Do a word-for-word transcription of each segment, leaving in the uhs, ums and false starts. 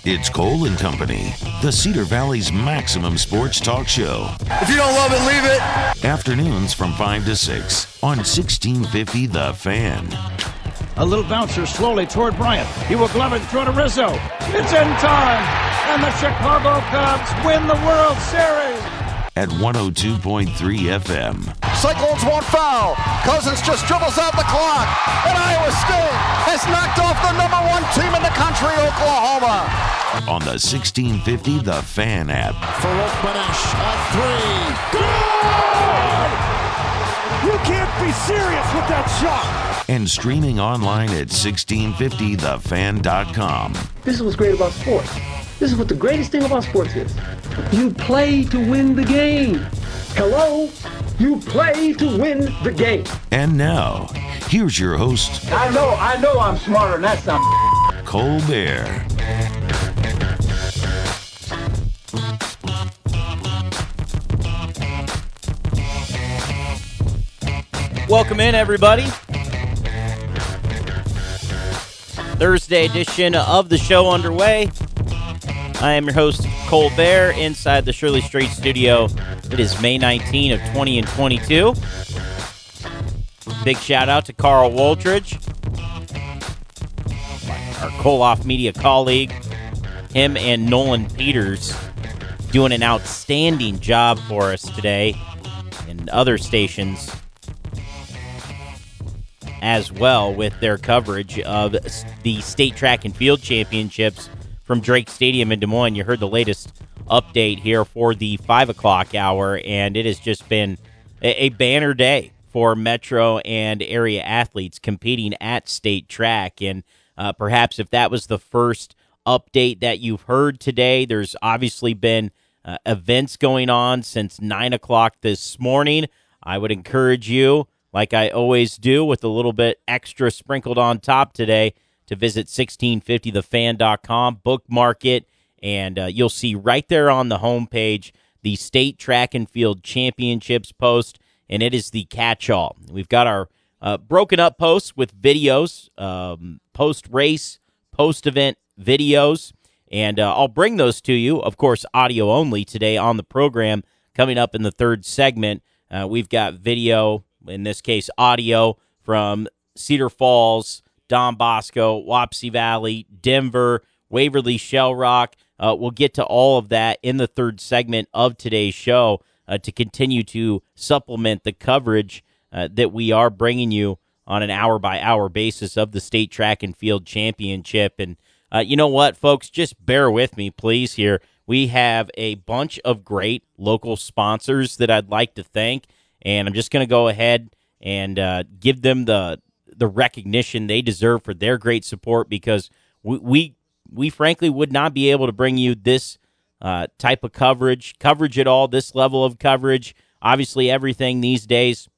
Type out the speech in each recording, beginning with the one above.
It's Cole and Company, the Cedar Valley's maximum sports talk show. If you don't love it, leave it. Afternoons from five to six on sixteen fifty The Fan. A little bouncer slowly toward Bryant. He will glove it, throw to Rizzo. It's in time, and the Chicago Cubs win the World Series. At one oh two point three F M. Cyclones won't foul. Cousins just dribbles out the clock. And Iowa State has knocked off the number one team in the country, Oklahoma. On the sixteen fifty The Fan app. Farouk Manesh on three. Good! You can't be serious with that shot. And streaming online at sixteen fifty the fan dot com. This is what's great about sports. This is what the greatest thing about sports is. You play to win the game. Hello? You play to win the game. And now, here's your host. I know, I know I'm smarter than that some Cole Bear. Welcome in, everybody. Thursday edition of the show underway. I am your host, Cole Bear, inside the Shirley Strait studio. It is May nineteenth of twenty twenty-two. Big shout out to Carl Woldridge, our Koloff Media colleague. Him and Nolan Peters doing an outstanding job for us today, and other stations as well with their coverage of the State Track and Field Championships from Drake Stadium in Des Moines. You heard the latest update here for the five o'clock hour, and it has just been a, a banner day for Metro and area athletes competing at State Track. And uh, perhaps if that was the first update that you've heard today, there's obviously been uh, events going on since nine o'clock this morning. I would encourage you, like I always do, with a little bit extra sprinkled on top today, to visit sixteen fifty the fan dot com, bookmark it, and uh, you'll see right there on the homepage the State Track and Field Championships post, and it is the catch-all. We've got our uh, broken up posts with videos, um, post-race, post-event videos, and uh, I'll bring those to you, of course, audio only today on the program. Coming up in the third segment, uh, we've got video, in this case audio, from Cedar Falls, Don Bosco, Wapsie Valley, Denver, Waverly, Shell Rock. Uh, we'll get to all of that in the third segment of today's show uh, to continue to supplement the coverage uh, that we are bringing you on an hour-by-hour basis of the State Track and Field Championship. And uh, you know what, folks? Just bear with me, please, here. We have a bunch of great local sponsors that I'd like to thank, and I'm just going to go ahead and uh, give them the the recognition they deserve for their great support, because we we, we frankly would not be able to bring you this uh, type of coverage, coverage at all, this level of coverage. Obviously, everything these days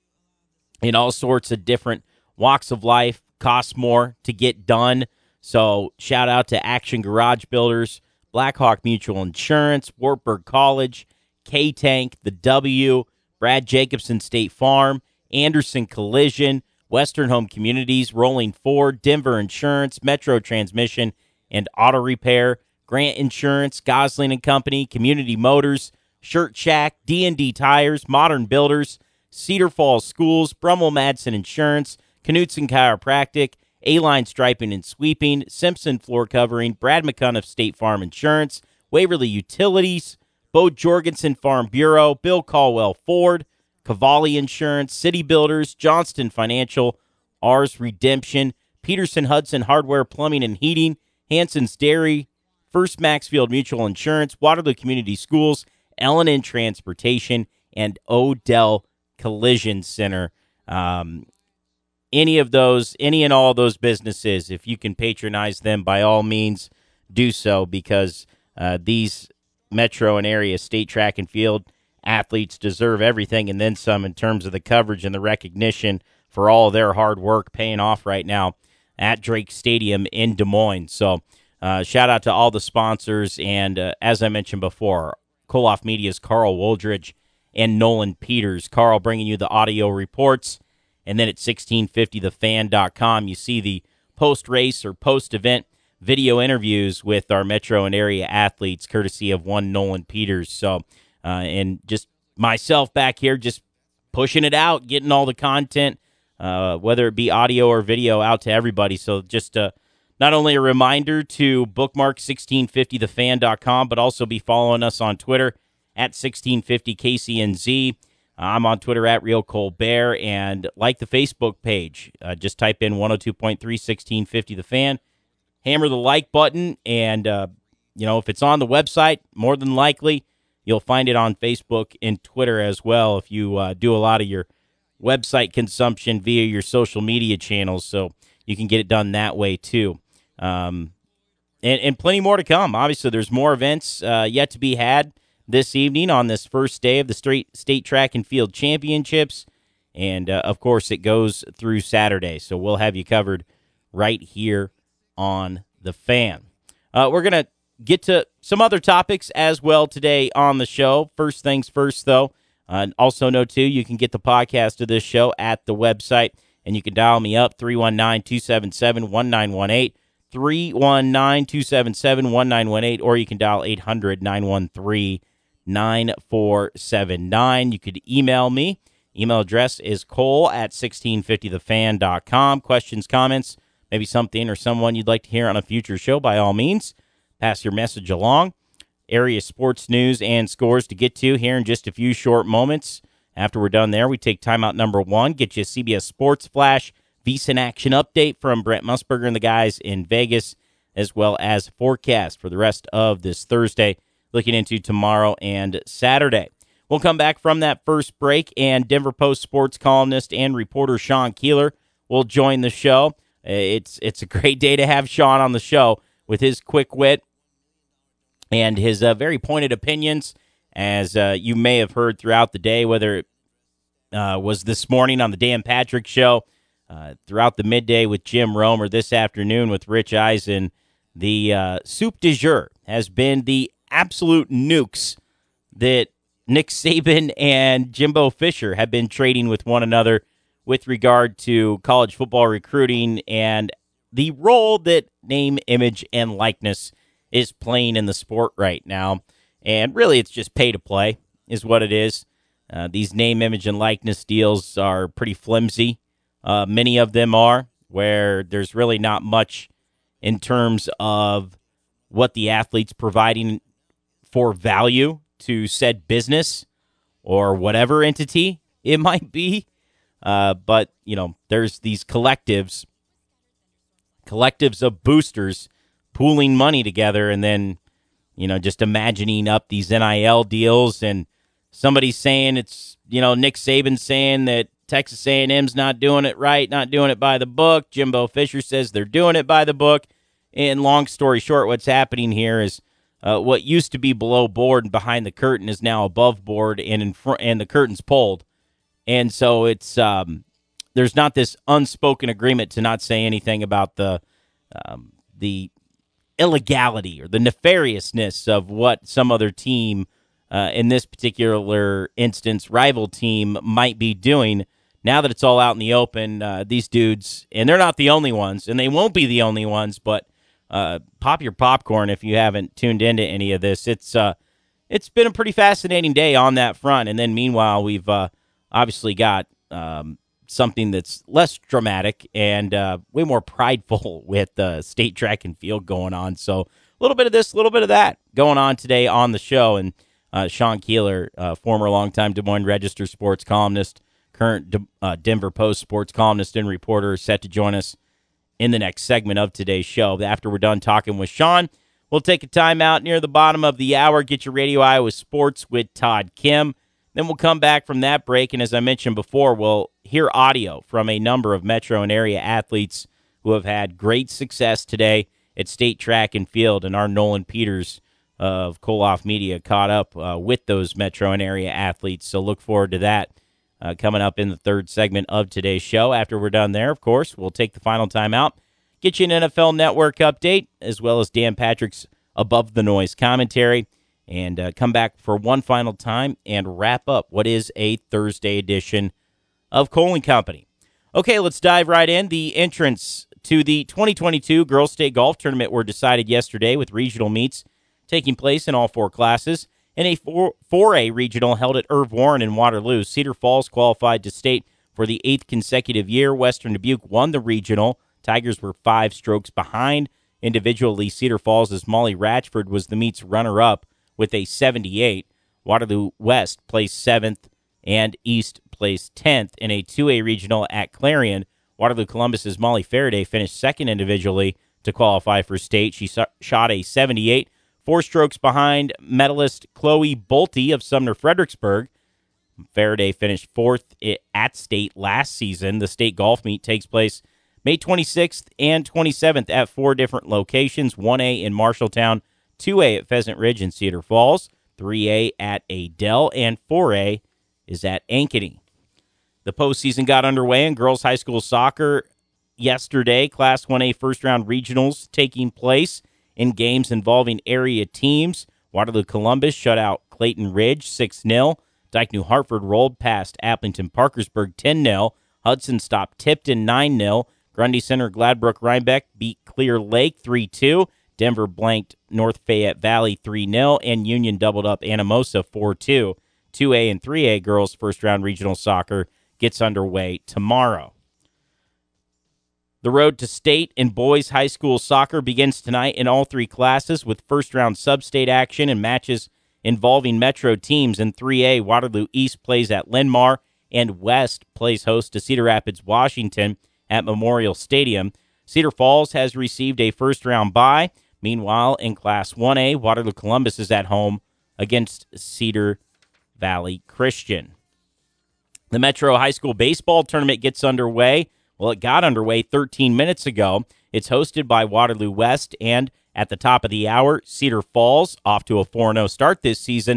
in all sorts of different walks of life costs more to get done. So shout out to Action Garage Builders, Blackhawk Mutual Insurance, Wartburg College, K-Tank, The W, Brad Jacobson State Farm, Anderson Collision, Western Home Communities, Rolling Ford, Denver Insurance, Metro Transmission and Auto Repair, Grant Insurance, Gosling and Company, Community Motors, Shirt Shack, D and D Tires, Modern Builders, Cedar Falls Schools, Brummel Madsen Insurance, Knutson Chiropractic, A-Line Striping and Sweeping, Simpson Floor Covering, Brad McCunniff State Farm Insurance, Waverly Utilities, Bo Jorgensen Farm Bureau, Bill Caldwell Ford, Cavalli Insurance, City Builders, Johnston Financial, Ars Redemption, Peterson Hudson Hardware Plumbing and Heating, Hanson's Dairy, First Maxfield Mutual Insurance, Waterloo Community Schools, L and N Transportation, and Odell Collision Center. Um, any of those, any and all of those businesses, if you can patronize them, by all means, do so, because uh, these Metro and area State Track and Field athletes deserve everything and then some in terms of the coverage and the recognition for all of their hard work paying off right now at Drake Stadium in Des Moines. So uh, shout out to all the sponsors, and uh, as I mentioned before, Koloff Media's Carl Woldridge and Nolan Peters. Carl bringing you the audio reports, and then at sixteen fifty the fan dot com you see the post-race or post-event video interviews with our metro and area athletes, courtesy of one Nolan Peters. So, uh, and just myself back here, just pushing it out, getting all the content, uh, whether it be audio or video, out to everybody. So just uh, not only a reminder to bookmark sixteen fifty the fan dot com, but also be following us on Twitter at sixteen fifty K C N Z. I'm on Twitter at Real Colbert, and like the Facebook page. Uh, just type in one oh two point three sixteen fifty The Fan. Hammer the like button, and, uh, you know, if it's on the website, more than likely, you'll find it on Facebook and Twitter as well if you uh, do a lot of your website consumption via your social media channels, so you can get it done that way too. Um, and, and plenty more to come. Obviously, there's more events uh, yet to be had this evening on this first day of the State, State Track and Field Championships. And, uh, of course, it goes through Saturday, so we'll have you covered right here on The Fan. Uh, we're going to get to some other topics as well today on the show. First things first, though. Uh, also know, too, you can get the podcast of this show at the website, and you can dial me up, three one nine, two seven seven, one nine one eight, three one nine, two seven seven, one nine one eight, or you can dial eight hundred, nine one three, nine four seven nine. You could email me. Email address is cole at sixteen fifty the fan dot com. Questions, comments, maybe something or someone you'd like to hear on a future show, by all means, pass your message along. Area sports news and scores to get to here in just a few short moments. After we're done there, we take timeout number one, get you a C B S Sports Flash, VEASAN action update from Brent Musburger and the guys in Vegas, as well as forecast for the rest of this Thursday, looking into tomorrow and Saturday. We'll come back from that first break, and Denver Post sports columnist and reporter Sean Keeler will join the show. It's it's a great day to have Sean on the show with his quick wit and his uh, very pointed opinions, as uh, you may have heard throughout the day, whether it uh, was this morning on the Dan Patrick Show, uh, throughout the midday with Jim Rome, or this afternoon with Rich Eisen. The uh, soup du jour has been the absolute nukes that Nick Saban and Jimbo Fisher have been trading with one another with regard to college football recruiting and the role that name, image, and likeness is playing in the sport right now. And really, it's just pay to play is what it is. Uh, these name, image, and likeness deals are pretty flimsy. Uh, many of them are, where there's really not much in terms of what the athlete's providing for value to said business or whatever entity it might be. Uh, but, you know, there's these collectives, collectives of boosters pooling money together and then, you know, just imagining up these N I L deals. And somebody's saying it's, you know, Nick Saban saying that Texas A and M's not doing it right, not doing it by the book. Jimbo Fisher says they're doing it by the book. And long story short, what's happening here is uh, what used to be below board and behind the curtain is now above board and in front, and the curtain's pulled. And so it's um, there's not this unspoken agreement to not say anything about the um, the illegality or the nefariousness of what some other team, uh, in this particular instance, rival team, might be doing. Now that it's all out in the open, uh, these dudes, and they're not the only ones, and they won't be the only ones, but uh, pop your popcorn if you haven't tuned into any of this. It's uh, it's been a pretty fascinating day on that front. And then meanwhile, we've uh, obviously got um, something that's less dramatic and uh, way more prideful with uh, state track and field going on. So a little bit of this, a little bit of that going on today on the show. And uh, Sean Keeler, uh, former longtime Des Moines Register sports columnist, current De- uh, Denver Post sports columnist and reporter, set to join us in the next segment of today's show. After we're done talking with Sean, we'll take a timeout near the bottom of the hour, get your Radio Iowa Sports with Todd Kim. Then we'll come back from that break, and as I mentioned before, we'll hear audio from a number of metro and area athletes who have had great success today at State Track and Field, and our Nolan Peters of Koloff Media caught up uh, with those metro and area athletes, so look forward to that uh, coming up in the third segment of today's show. After we're done there, of course, we'll take the final time out, get you an N F L Network update, as well as Dan Patrick's Above the Noise commentary, and uh, come back for one final time and wrap up what is a Thursday edition of Cole and Company. Okay, let's dive right in. The entrance to the twenty twenty-two Girls State Golf Tournament were decided yesterday with regional meets taking place in all four classes. In a four A regional held at Irv Warren in Waterloo, Cedar Falls qualified to state for the eighth consecutive year. Western Dubuque won the regional. Tigers were five strokes behind. Individually, Cedar Falls' Molly Ratchford was the meet's runner-up with a seventy-eight. Waterloo West placed seventh, and East placed tenth. In a two A regional at Clarion, Waterloo Columbus' Molly Faraday finished second individually to qualify for state. She shot a seventy-eight. Four strokes behind medalist Chloe Bolte of Sumner Fredericksburg. Faraday finished fourth at state last season. The state golf meet takes place May twenty-sixth and twenty-seventh at four different locations, one A in Marshalltown, two A at Pheasant Ridge and Cedar Falls, three A at Adel, and four A is at Ankeny. The postseason got underway in girls high school soccer yesterday. Class one A first-round regionals taking place in games involving area teams. Waterloo Columbus shut out Clayton Ridge six nil. Dyke New Hartford rolled past Appleton Parkersburg ten nil. Hudson stopped Tipton nine nil. Grundy Center Gladbrook Rhinebeck beat Clear Lake three two. Denver blanked North Fayette Valley three nil. And Union doubled up Anamosa four two. two A and three A girls first-round regional soccer gets underway tomorrow. The road to state in boys high school soccer begins tonight in all three classes with first-round sub-state action and matches involving Metro teams. In three A, Waterloo East plays at Linn-Mar, and West plays host to Cedar Rapids, Washington at Memorial Stadium. Cedar Falls has received a first-round bye. Meanwhile, in Class one A, Waterloo Columbus is at home against Cedar Valley Christian. The Metro High School Baseball Tournament gets underway. Well, it got underway thirteen minutes ago. It's hosted by Waterloo West, and at the top of the hour, Cedar Falls, off to a four and oh start this season,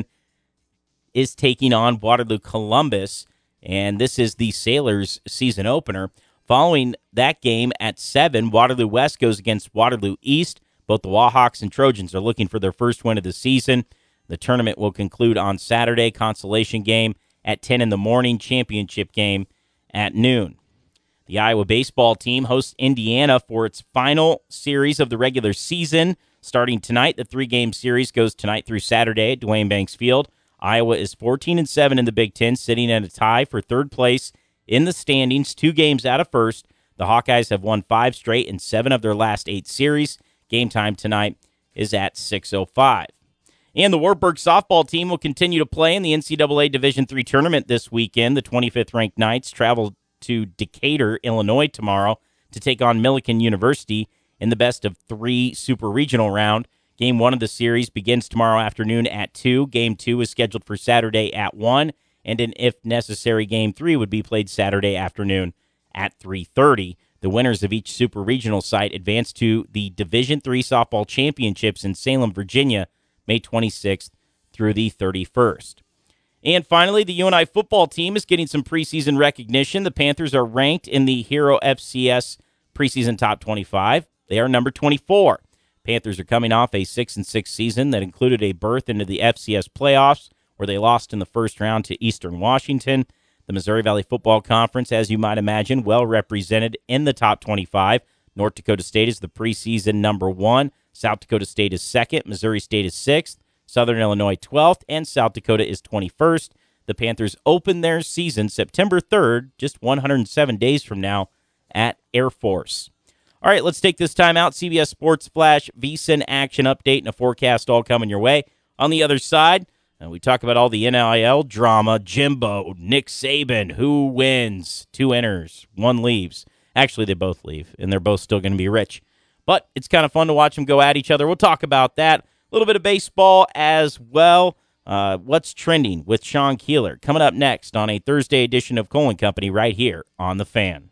is taking on Waterloo Columbus, and this is the Sailors' season opener. Following that game at seven, Waterloo West goes against Waterloo East. Both the Wahawks and Trojans are looking for their first win of the season. The tournament will conclude on Saturday, consolation game at ten in the morning, championship game at noon. The Iowa baseball team hosts Indiana for its final series of the regular season. Starting tonight, the three-game series goes tonight through Saturday at Duane Banks Field. Iowa is fourteen and seven in the Big Ten, sitting at a tie for third place in the standings, two games out of first. The Hawkeyes have won five straight in seven of their last eight series. Game time tonight is at six oh five. And the Wartburg softball team will continue to play in the N C double A Division three tournament this weekend. The twenty-fifth ranked Knights travel to Decatur, Illinois tomorrow to take on Millikan University in the best of three super regional round. Game one of the series begins tomorrow afternoon at two. Game two is scheduled for Saturday at one. And an if necessary game three would be played Saturday afternoon at three thirty. The winners of each super regional site advance to the Division three softball championships in Salem, Virginia, May twenty-sixth through the thirty-first. And finally, the U N I football team is getting some preseason recognition. The Panthers are ranked in the Hero F C S preseason top twenty-five. They are number twenty-four. Panthers are coming off a six and six season that included a berth into the F C S playoffs, where they lost in the first round to Eastern Washington. The Missouri Valley Football Conference, as you might imagine, well represented in the top twenty-five. North Dakota State is the preseason number one. South Dakota State is second. Missouri State is sixth. Southern Illinois twelfth. And South Dakota is twenty-first. The Panthers open their season September third, just one hundred seven days from now, at Air Force. All right, let's take this time out. C B S Sports Flash, VSiN action update, and a forecast all coming your way. On the other side, and we talk about all the N I L drama, Jimbo, Nick Saban, who wins? Two enters, one leaves. Actually, they both leave, and they're both still going to be rich. But it's kind of fun to watch them go at each other. We'll talk about that. A little bit of baseball as well. Uh, what's trending with Sean Keeler? Coming up next on a Thursday edition of Colin Company right here on The Fan.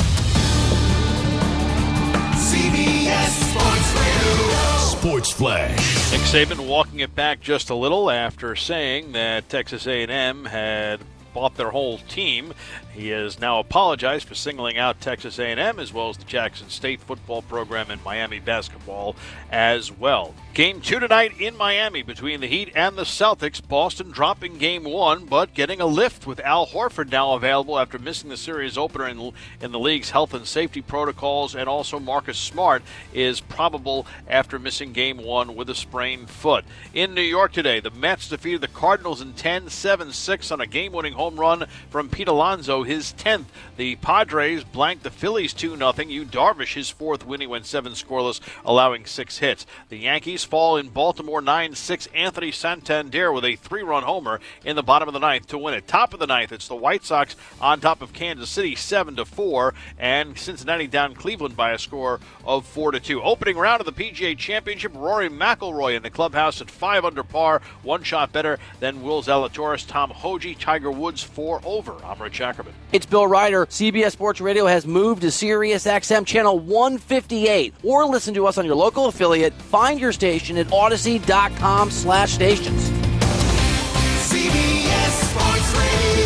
C B S Sports Radio. Sports Flash. Nick Saban walking it back just a little after saying that Texas A and M had bought their whole team. He has now apologized for singling out Texas A and M as well as the Jackson State football program and Miami basketball as well. Game two tonight in Miami between the Heat and the Celtics. Boston dropping game one, but getting a lift with Al Horford now available after missing the series opener in, in the league's health and safety protocols, and also Marcus Smart is probable after missing game one with a sprained foot. In New York today, the Mets defeated the Cardinals in ten seven six on a game-winning home run from Pete Alonso, his tenth. The Padres blanked the Phillies two nothing. Yu Darvish, his fourth win. He went seven scoreless, allowing six hits. The Yankees fall in Baltimore nine six. Anthony Santander with a three-run homer in the bottom of the ninth to win it. Top of the ninth, it's the White Sox on top of Kansas City seven to four, and Cincinnati down Cleveland by a score of four to two. Opening round of the P G A Championship, Rory McIlroy in the clubhouse at five under par, one shot better than Will Zalatoris. Tom Hoge, Tiger Woods four over. I'm Rich Ackerman. It's Bill Ryder. C B S Sports Radio has moved to Sirius X M channel one fifty-eight, or listen to us on your local affiliate. Find your station at Odyssey.com slash stations. C B S Sports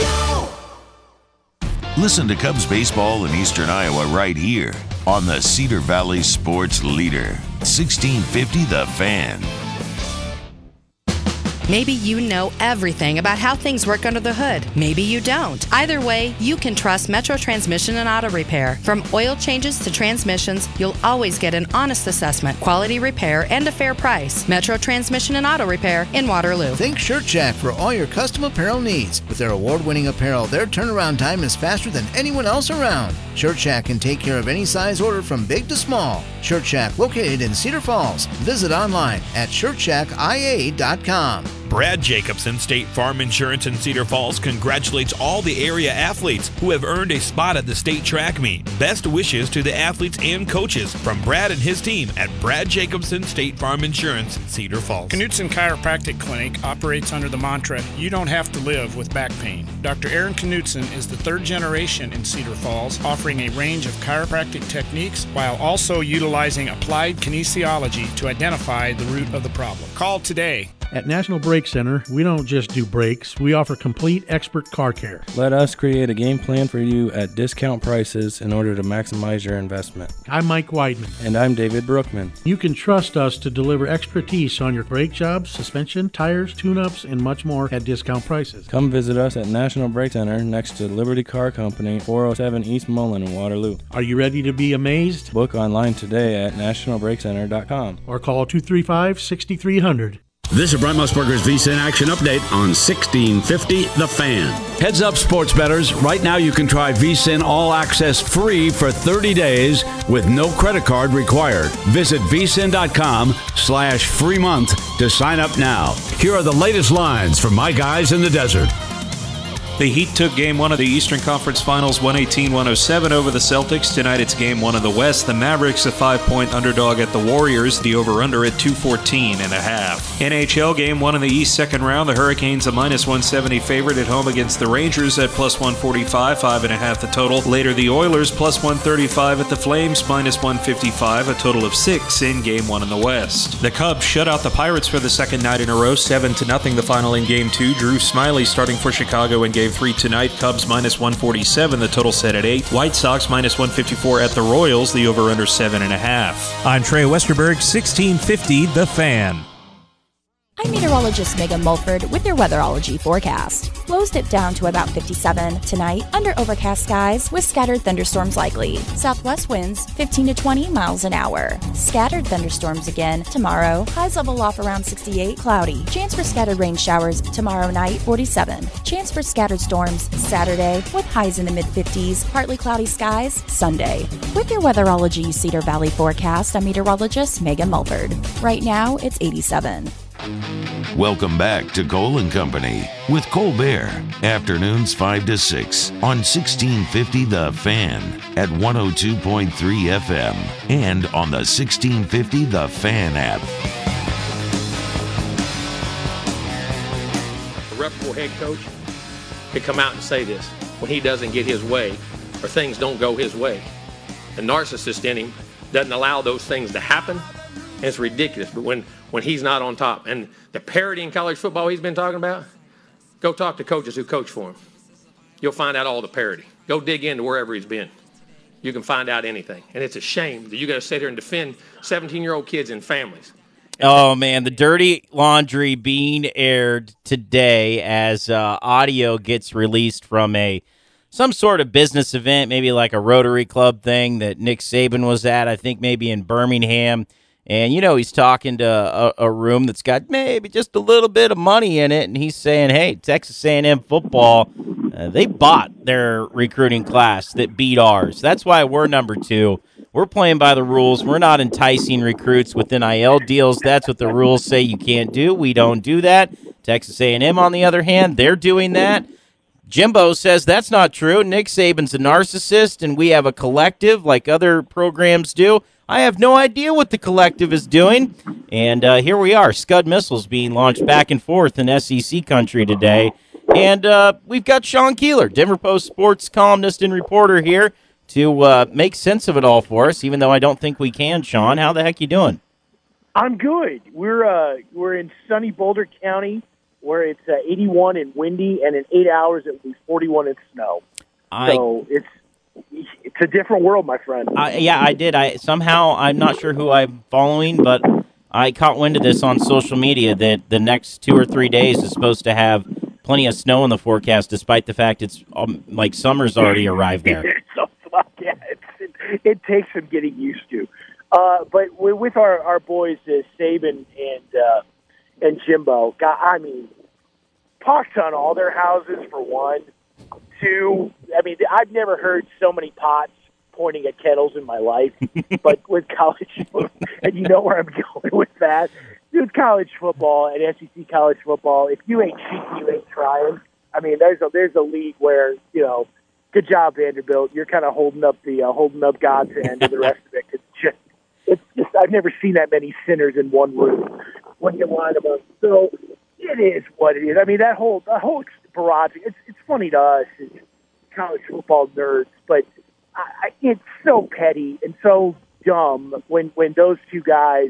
Radio. Listen to Cubs baseball in Eastern Iowa right here on the Cedar Valley Sports Leader, sixteen fifty The Fan. Maybe you know everything about how things work under the hood. Maybe you don't. Either way, you can trust Metro Transmission and Auto Repair. From oil changes to transmissions, you'll always get an honest assessment, quality repair, and a fair price. Metro Transmission and Auto Repair in Waterloo. Think Shirt Shack for all your custom apparel needs. With their award-winning apparel, their turnaround time is faster than anyone else around. Shirt Shack can take care of any size order from big to small. Shirt Shack, located in Cedar Falls. Visit online at shirt shack I A dot com. Brad Jacobson, State Farm Insurance in Cedar Falls, congratulates all the area athletes who have earned a spot at the state track meet. Best wishes to the athletes and coaches from Brad and his team at Brad Jacobson State Farm Insurance, Cedar Falls. Knutson Chiropractic Clinic operates under the mantra, you don't have to live with back pain. Doctor Aaron Knutson is the third generation in Cedar Falls, offering a range of chiropractic techniques while also utilizing applied kinesiology to identify the root of the problem. Call today. At National Brake Center, we don't just do brakes, we offer complete expert car care. Let us create a game plan for you at discount prices in order to maximize your investment. I'm Mike Weidman. And I'm David Brookman. You can trust us to deliver expertise on your brake jobs, suspension, tires, tune-ups, and much more at discount prices. Come visit us at National Brake Center next to Liberty Car Company, four oh seven East Mullen in Waterloo. Are you ready to be amazed? Book online today at national brake center dot com or call two three five, six three zero zero. This is Brent Musburger's V S I N Action Update on sixteen fifty The Fan. Heads up, sports bettors. Right now you can try V S I N All Access free for thirty days with no credit card required. Visit V S I N dot com slash free month to sign up now. Here are the latest lines from my guys in the desert. The Heat took Game one of the Eastern Conference Finals one eighteen one oh seven over the Celtics. Tonight it's Game one of the West. The Mavericks a five-point underdog at the Warriors. The over-under at two fourteen and a half. N H L Game one of the East second round. The Hurricanes a minus one seventy favorite at home against the Rangers at plus one forty-five, five and a half the total. Later the Oilers plus one thirty-five at the Flames, minus one fifty-five, a total of six in Game one in the West. The Cubs shut out the Pirates for the second night in a row, seven to nothing the final in Game two. Drew Smiley starting for Chicago in Game three tonight. Cubs minus one forty-seven, the total set at eight. White Sox minus one fifty-four at the Royals, the over-under seven and a half. I'm Trey Westerberg, sixteen fifty The Fan. I'm meteorologist Megan Mulford with your weatherology forecast. Lows dip down to about fifty-seven tonight under overcast skies with scattered thunderstorms likely. Southwest winds fifteen to twenty miles an hour. Scattered thunderstorms again tomorrow. Highs level off around sixty-eight, cloudy. Chance for scattered rain showers tomorrow night, forty-seven. Chance for scattered storms Saturday with highs in the mid-fifties. Partly cloudy skies Sunday. With your weatherology Cedar Valley forecast, I'm meteorologist Megan Mulford. Right now, it's eighty-seven. Welcome back to Cole and Company with Colbert. Afternoons five to six on sixteen fifty The Fan at one oh two point three F M and on the sixteen fifty The Fan app. A reputable head coach could come out and say this when he doesn't get his way or things don't go his way. The narcissist in him doesn't allow those things to happen, and it's ridiculous. But when when he's not on top. And the parity in college football he's been talking about, go talk to coaches who coach for him. You'll find out all the parity. Go dig into wherever he's been. You can find out anything. And it's a shame that you got to sit here and defend seventeen-year-old kids and families. Oh, man, the dirty laundry being aired today as uh, audio gets released from a some sort of business event, maybe like a Rotary Club thing that Nick Saban was at, I think maybe in Birmingham. And, you know, he's talking to a, a room that's got maybe just a little bit of money in it, and he's saying, hey, Texas A and M football, uh, they bought their recruiting class that beat ours. That's why we're number two. We're playing by the rules. We're not enticing recruits with N I L deals. That's what the rules say you can't do. We don't do that. Texas A and M, on the other hand, they're doing that. Jimbo says that's not true. Nick Saban's a narcissist, and we have a collective like other programs do. I have no idea what the collective is doing. And uh, here we are, Scud missiles being launched back and forth in S E C country today. And uh, we've got Sean Keeler, Denver Post sports columnist and reporter here to uh, make sense of it all for us, even though I don't think we can. Sean, how the heck you doing? I'm good. We're uh, we're in sunny Boulder County, where it's uh, eighty-one and windy, and in eight hours it will be forty-one and snow. I, so it's it's a different world, my friend. I, yeah, I did. I somehow I'm not sure who I'm following, but I caught wind of this on social media that the next two or three days is supposed to have plenty of snow in the forecast, despite the fact it's um, like summer's already arrived there. so, yeah, it's, it, it takes some getting used to. Uh, but with our, our boys, uh, Saban and uh, and Jimbo, God, I mean, pox on all their houses, for one. Two, I mean, I've never heard so many pots pointing at kettles in my life. But with college, and you know where I'm going with that. Dude, college football and S E C college football, if you ain't cheeky, you ain't trying. I mean, there's a there's a league where, you know, good job, Vanderbilt. You're kind of holding up the uh, holding up God's hand to the rest of it. It's just, it's just, I've never seen that many sinners in one room when you line them up. So it is what it is. I mean, that whole that whole barrage. It's it's funny to us as college football nerds, but I, I, it's so petty and so dumb when when those two guys.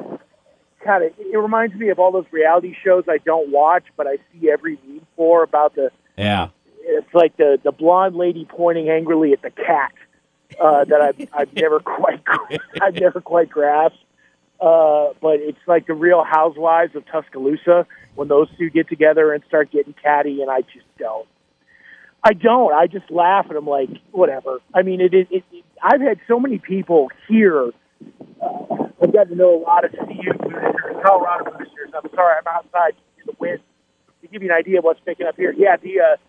Kind of, it reminds me of all those reality shows I don't watch, but I see every meme for about the. Yeah. It's like the the blonde lady pointing angrily at the cat uh, that I've I've never quite I've never quite grasped. Uh, but it's like the Real Housewives of Tuscaloosa when those two get together and start getting catty, and I just don't. I don't. I just laugh and I'm like, whatever. I mean, it is. It, it, I've had so many people here. Uh, I've got to know a lot of C U boosters, Colorado boosters. I'm sorry, I'm outside in the wind. To give you an idea of what's picking up here, yeah, the uh,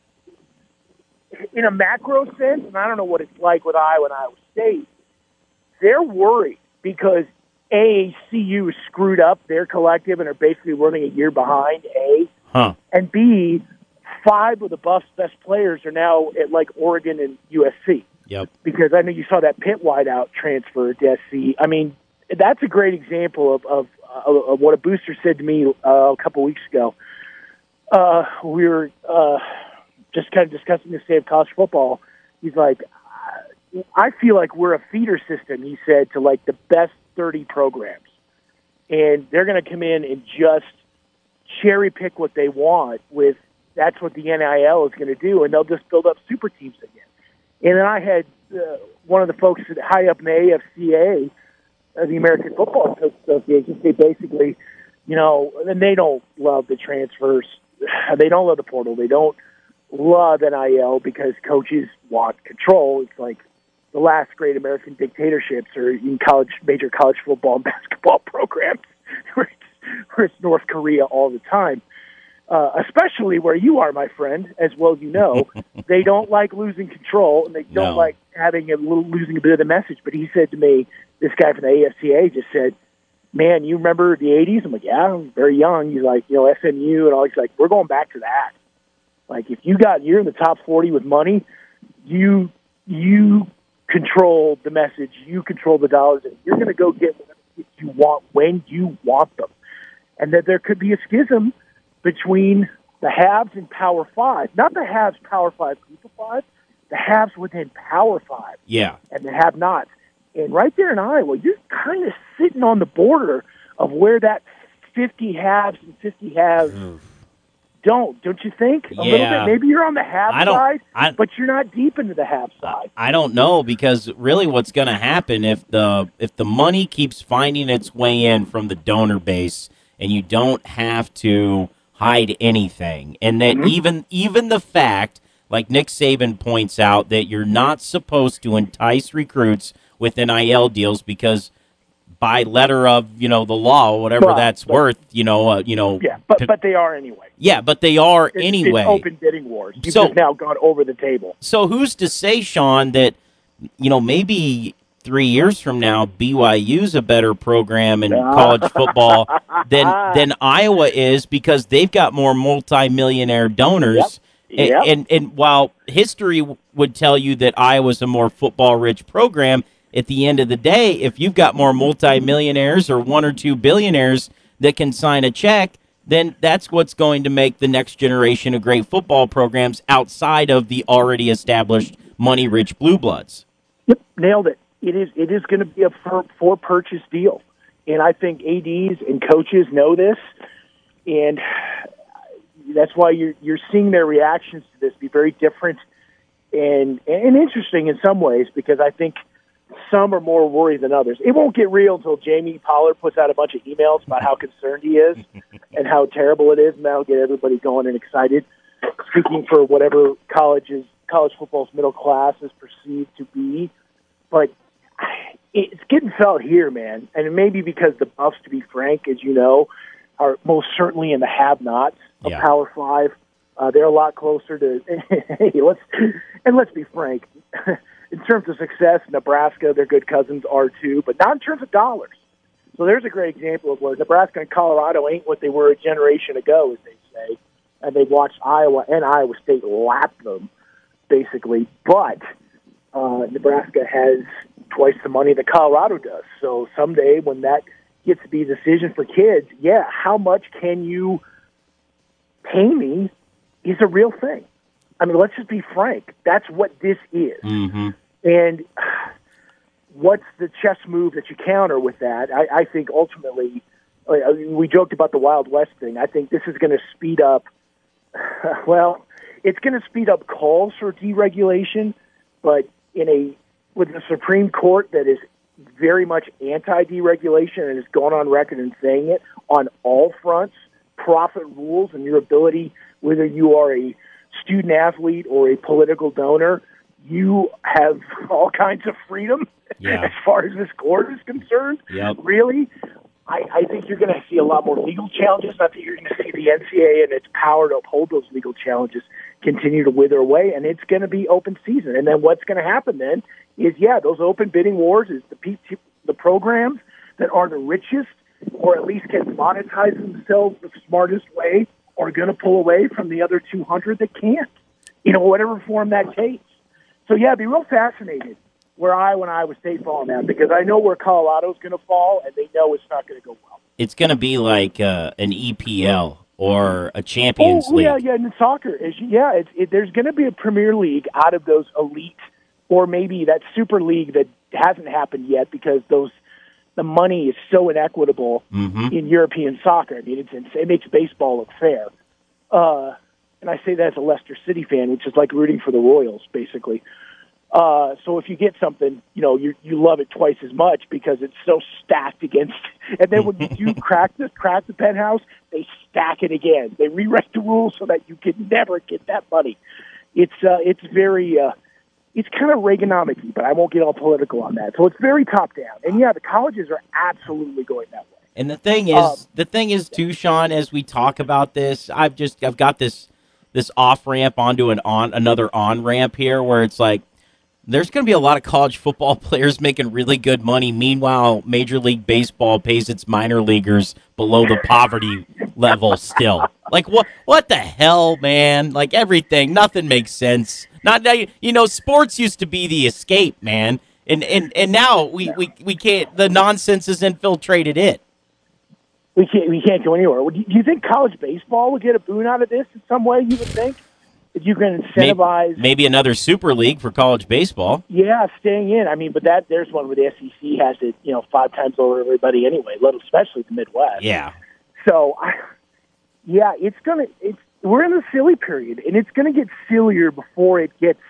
in a macro sense, and I don't know what it's like with Iowa and Iowa State, they're worried because A, C U is screwed up, their collective, and are basically running a year behind, A, huh. and B, five of the Buffs' best players are now at, like, Oregon and U S C. Yep. Because I know you saw that Pitt wideout transfer to S C. I mean, that's a great example of, of, of what a booster said to me uh, a couple weeks ago. Uh, we were uh, just kind of discussing the state of college football. He's like, I feel like we're a feeder system, he said, to like the best thirty programs. And they're going to come in and just cherry pick what they want with, that's what the N I L is going to do, and they'll just build up super teams again. And then I had uh, one of the folks high up in the A F C A, uh, the American Football Association, say basically, you know, and they don't love the transfers. They don't love the portal. They don't love N I L because coaches want control. It's like the last great American dictatorships are in college, major college football and basketball programs, where it's, where it's North Korea all the time. Uh, especially where you are, my friend, as well as you know, they don't like losing control, and they don't No. like having a little losing a bit of the message. But he said to me, this guy from the A F C A just said, "Man, you remember the eighties?" I'm like, "Yeah, I was very young." He's like, "You know, S M U and all." He's like, "We're going back to that. Like, if you got you're in the top forty with money, you you control the message, you control the dollars, and you're going to go get whatever you want when you want them." And that there could be a schism between the haves and Power Five. Not the haves, Power Five, People Five, the haves within Power Five. Yeah. And the have-nots. And right there in Iowa, you're kind of sitting on the border of where that fifty haves and fifty haves don't, don't you think? A Yeah. little bit. Maybe you're on the half I don't- side, I- but you're not deep into the half side. I don't know, because really what's going to happen if the if the money keeps finding its way in from the donor base and you don't have to hide anything, and that Mm-hmm. even even the fact, like Nick Saban points out, that you're not supposed to entice recruits with N I L deals because by letter of, you know, the law, whatever Right, that's but- worth, you know, uh, you know. Yeah, but p- but they are anyway. yeah, but they are It's, anyway. It's open bidding wars. You've So- just now gone over the table. So who's to say, Sean, that, you know, maybe three years from now, B Y U's a better program in college football than than Iowa is, because they've got more multimillionaire donors. Yep. And, Yep. and and while history w- would tell you that Iowa's a more football-rich program, at the end of the day, if you've got more multimillionaires or one or two billionaires that can sign a check, then that's what's going to make the next generation of great football programs outside of the already established money-rich blue bloods. Yep, nailed it. It is it is going to be a for, for purchase deal, and I think A Ds and coaches know this, and that's why you're you're seeing their reactions to this be very different and and interesting in some ways, because I think some are more worried than others. It won't get real until Jamie Pollard puts out a bunch of emails about how concerned he is and how terrible it is, and that'll get everybody going and excited. Speaking for whatever colleges, college football's middle class is perceived to be, but it's getting felt here, man. And it may be because the Buffs, to be frank, as you know, are most certainly in the have-nots of Yeah. Power Five. Uh, they're a lot closer to. Hey, let's and let's be frank. In terms of success, Nebraska, their good cousins are too, but not in terms of dollars. So there's a great example of where Nebraska and Colorado ain't what they were a generation ago, as they say, and they've watched Iowa and Iowa State lap them, basically. But uh, Nebraska has twice the money that Colorado does. So someday when that gets to be a decision for kids, yeah, how much can you pay me is a real thing. I mean, let's just be frank. That's what this is. Mm-hmm. And what's the chess move that you counter with that? I, I think ultimately, I mean, we joked about the Wild West thing. I think this is going to speed up, well, it's going to speed up calls for deregulation, but in a with the Supreme Court that is very much anti-deregulation and has gone on record in saying it on all fronts, profit rules and your ability, whether you are a student athlete or a political donor, you have all kinds of freedom Yeah. as far as this court is concerned. Yep. Really, I, I think you're going to see a lot more legal challenges. I think you're going to see the N C A A and its power to uphold those legal challenges continue to wither away, and it's going to be open season. And then what's going to happen then is, yeah, those open bidding wars is the P T, the programs that are the richest or at least can monetize themselves the smartest way are going to pull away from the other two hundred that can't, you know, whatever form that takes. So, yeah, be real fascinated where Iowa and Iowa State fall in that, because I know where Colorado's going to fall, and they know it's not going to go well. It's going to be like uh, an E P L or a Champions oh, League. yeah, yeah, and in soccer, is yeah, it's, it, there's going to be a Premier League out of those elite, or maybe that Super League that hasn't happened yet because those the money is so inequitable Mm-hmm. in European soccer. I mean, it's, it's, it makes baseball look fair. Uh, and I say that as a Leicester City fan, which is like rooting for the Royals, basically. Uh, so if you get something, you know, you you love it twice as much because it's so stacked against. And then when you do crack the crack the penthouse, they stack it again. They rewrite the rules so that you can never get that money. It's uh, it's very uh, it's kind of Reaganomic-y, but I won't get all political on that. So it's very top down. And yeah, the colleges are absolutely going that way. And the thing is, Um, the thing is too, Sean, as we talk about this, I've just I've got this this off ramp onto an on another on ramp here, where it's like there's going to be a lot of college football players making really good money. Meanwhile, Major League Baseball pays its minor leaguers below the poverty level still. Like what? What the hell, man? Like everything, nothing makes sense. Not you know, sports used to be the escape, man, and and and now we we we can't. The nonsense has infiltrated it. We can't we can't go anywhere. Do you think college baseball would get a boon out of this in some way? You would think if you can incentivize. Maybe, maybe another super league for college baseball. Yeah, staying in. I mean, but that there's one where the S E C has it, you know, five times over everybody anyway, especially the Midwest. Yeah. So, I, yeah, it's gonna. It's we're in the silly period, and it's going to get sillier before it gets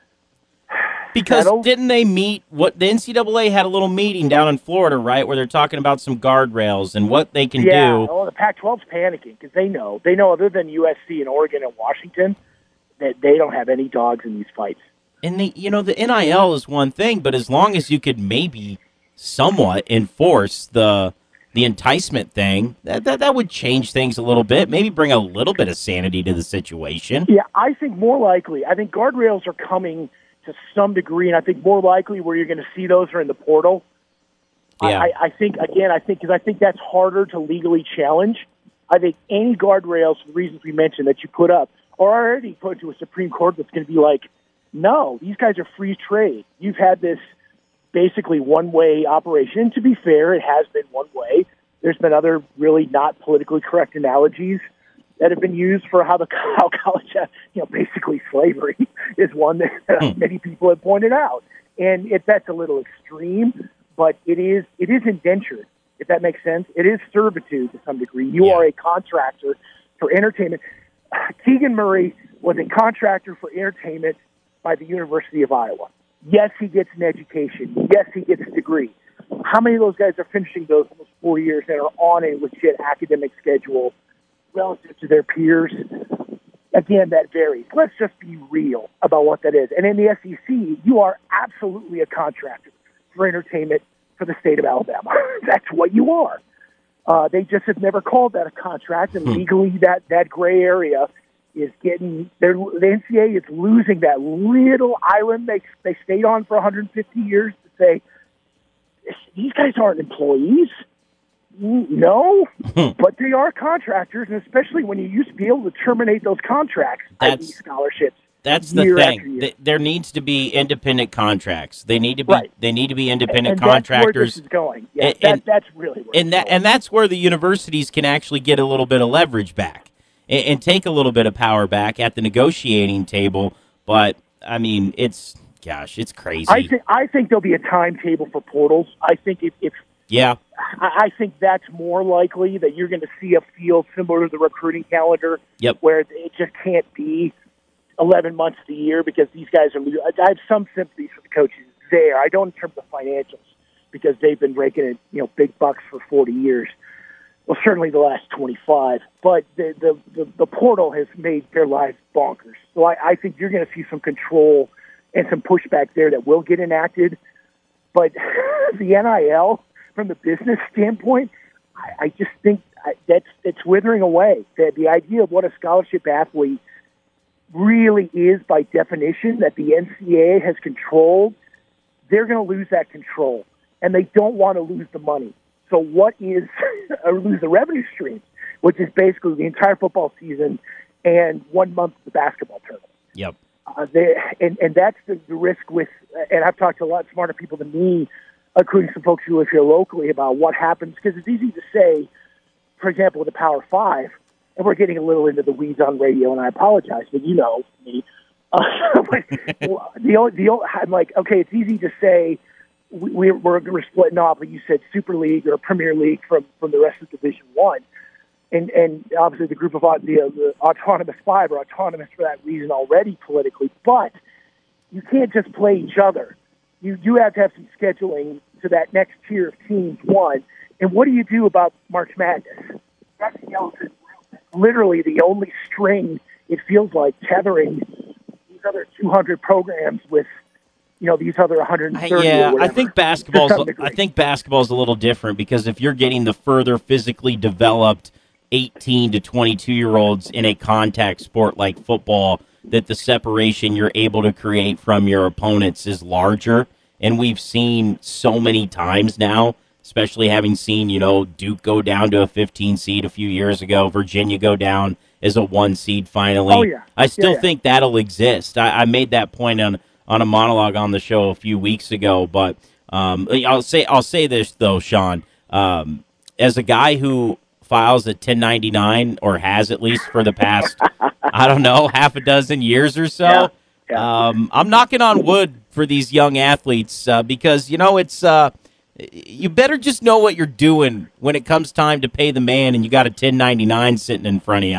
Because settled. didn't they meet, what the N C double A had a little meeting down in Florida, right, where they're talking about some guardrails and what they can yeah, do. oh, the Pac twelve's panicking because they know. They know other than U S C and Oregon and Washington that they don't have any dogs in these fights. And, the, you know, the N I L is one thing, but as long as you could maybe somewhat enforce the the enticement thing, that, that, that would change things a little bit, maybe bring a little bit of sanity to the situation. Yeah, I think more likely. I think guardrails are coming to some degree, and I think more likely where you're going to see those are in the portal. Yeah. I, I think, again, I think because I think that's harder to legally challenge. I think any guardrails, for the reasons we mentioned, that you put up are already put to a Supreme Court that's going to be like, no, these guys are free trade. You've had this basically one-way operation. To be fair, it has been one way. There's been other really not politically correct analogies that have been used for how the how college, you know, basically slavery is one that uh, Hmm. many people have pointed out, and it, that's a little extreme, but it is it is indentured, if that makes sense. It is servitude to some degree. You are a contractor for entertainment. Keegan Murray was a contractor for entertainment by the University of Iowa. Yes, he gets an education. Yes, he gets a degree. How many of those guys are finishing those almost four years and are on a legit academic schedule relative to their peers? Again, that varies. Let's just be real about what that is. And in the S E C, you are absolutely a contractor for entertainment for the state of Alabama. That's what you are. Uh, they just have never called that a contract, and legally that, that gray area is getting, they're, the N C A A is losing that little island they, they stayed on for one hundred fifty years to say, these guys aren't employees. No, but they are contractors, and especially when you used to be able to terminate those contracts by these scholarships. That's the year after thing. year. Th- There needs to be independent contracts. They need to be. Right. They need to be independent and that's contractors. where this is going. Yeah, And- that, and- that's really where and that and that's where the universities can actually get a little bit of leverage back and, and take a little bit of power back at the negotiating table. But I mean, it's gosh, it's crazy. I think I think there'll be a timetable for portals. I think if, if yeah, I I think that's more likely that you're going to see a field similar to the recruiting calendar, Yep. where it just can't be eleven months of the year because these guys are. I have some sympathy for the coaches there. I don't in terms of financials because they've been raking in, you know, big bucks for forty years. Well, certainly the last twenty-five. But the the, the, the portal has made their lives bonkers. So I, I think you're going to see some control and some pushback there that will get enacted. But the N I L, from the business standpoint, I, I just think that's it's withering away. The, the idea of what a scholarship athlete really is by definition that the N C A A has controlled, they're going to lose that control, and they don't want to lose the money. So what is, or lose the revenue streams, which is basically the entire football season and one month of the basketball tournament. Yep. Uh, they, and, and that's the, the risk with, and I've talked to a lot smarter people than me, including some folks who live here locally, about what happens, because it's easy to say, for example, with the Power Five, and we're getting a little into the weeds on radio, and I apologize, but you know me. Uh, but the only, the only, I'm like, okay, it's easy to say we, we're, we're we're splitting off, like you said, Super League or Premier League from, from the rest of Division One, and and obviously the group of au- the, uh, the autonomous five are autonomous for that reason already politically, but you can't just play each other. You do have to have some scheduling to that next tier of teams. One, and what do you do about March Madness? That's the elephant. Literally the only string, it feels like, tethering these other two hundred programs with, you know, these other one hundred thirty. Yeah, or I think basketball's To some degree. I think basketball's a little different because if you're getting the further physically developed eighteen to twenty-two year olds in a contact sport like football, that the separation you're able to create from your opponents is larger, and we've seen so many times now, especially having seen, you know, Duke go down to a fifteen seed a few years ago, Virginia go down as a one seed finally. Oh, yeah. I still Yeah, yeah. think that'll exist. I, I made that point on on a monologue on the show a few weeks ago, but um, I'll say I'll say this though, Sean, um, as a guy who files a ten ninety-nine or has at least for the past I don't know half a dozen years or so. Yeah. Yeah. Um, I'm knocking on wood for these young athletes uh, because you know it's. Uh, You better just know what you're doing when it comes time to pay the man, and you got a ten ninety-nine sitting in front of you.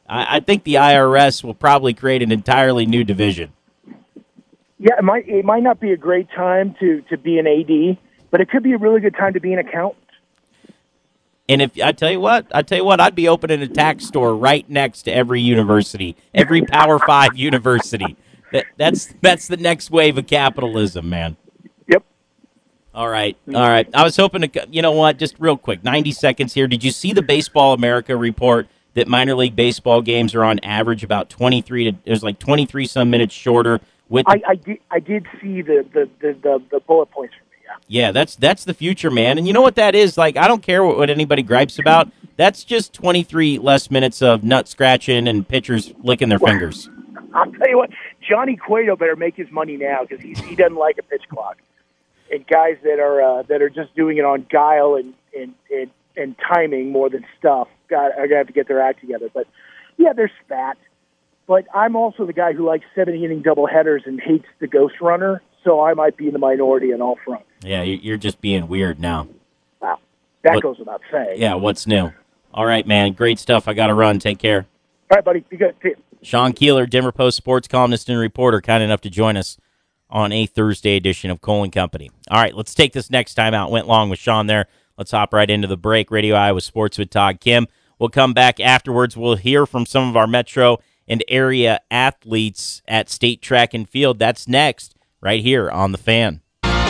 I, I think the I R S will probably create an entirely new division. Yeah, it might it might not be a great time to, to be an A D, but it could be a really good time to be an accountant. And if I tell you what, I tell you what, I'd be opening a tax store right next to every university, every Power Five university. That, that's that's the next wave of capitalism, man. Yep. All right, all right. I was hoping to, you know what, just real quick, ninety seconds here. Did you see the Baseball America report that minor league baseball games are on average about twenty-three to, there's like twenty-three some minutes shorter? With I, I did I did see the the, the, the, the bullet points from me. Yeah. yeah, that's that's the future, man. And you know what that is? Like, I don't care what, what anybody gripes about. That's just twenty-three less minutes of nut scratching and pitchers licking their fingers. I'll tell you what, Johnny Cueto better make his money now because he he doesn't like a pitch clock. And guys that are uh, that are just doing it on guile and and, and, and timing more than stuff got are gonna have to get their act together. But yeah, there's that. But I'm also the guy who likes seven-inning doubleheaders and hates the ghost runner, so I might be in the minority on all fronts. Yeah, you're just being weird now. Wow, that what, goes without saying. Yeah, what's new? All right, man, great stuff. I got to run. Take care. All right, buddy. Be good. See you. Sean Keeler, Denver Post sports columnist and reporter, kind enough to join us on a Thursday edition of Cole and Company. All right, let's take this next time out. Went long with Sean there. Let's hop right into the break. Radio Iowa Sports with Todd Kim. We'll come back afterwards. We'll hear from some of our Metro and area athletes at State Track and Field. That's next, right here on The Fan.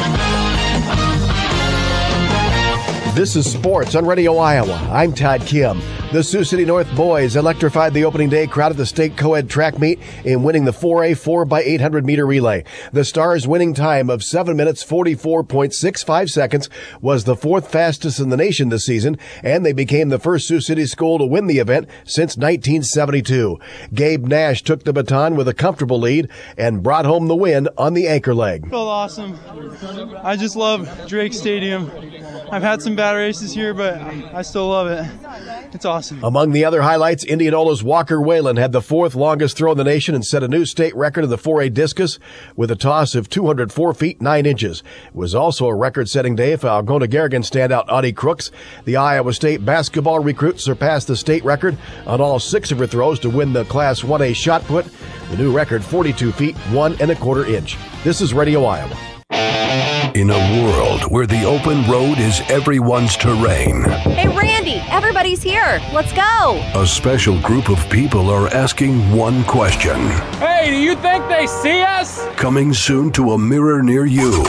This is Sports on Radio Iowa. I'm Todd Kim. The Sioux City North boys electrified the opening day crowd at the state co-ed track meet in winning the four A four by eight hundred meter relay. The Stars' winning time of seven minutes forty-four point six five seconds was the fourth fastest in the nation this season, and they became the first Sioux City school to win the event since nineteen seventy-two. Gabe Nash took the baton with a comfortable lead and brought home the win on the anchor leg. Felt awesome. I just love Drake Stadium. I've had some bad races here, but I still love it. It's awesome. Among the other highlights, Indianola's Walker Whalen had the fourth longest throw in the nation and set a new state record in the four A discus with a toss of two hundred four feet nine inches. It was also a record-setting day for Algona Garrigan standout Audie Crooks. The Iowa State basketball recruit surpassed the state record on all six of her throws to win the Class one A shot put. The new record, forty-two feet one and a quarter inch. This is Radio Iowa. In a world where the open road is everyone's terrain, hey, Randy, everybody's here. Let's go. A special group of people are asking one question. Hey, do you think they see us? Coming soon to a mirror near you.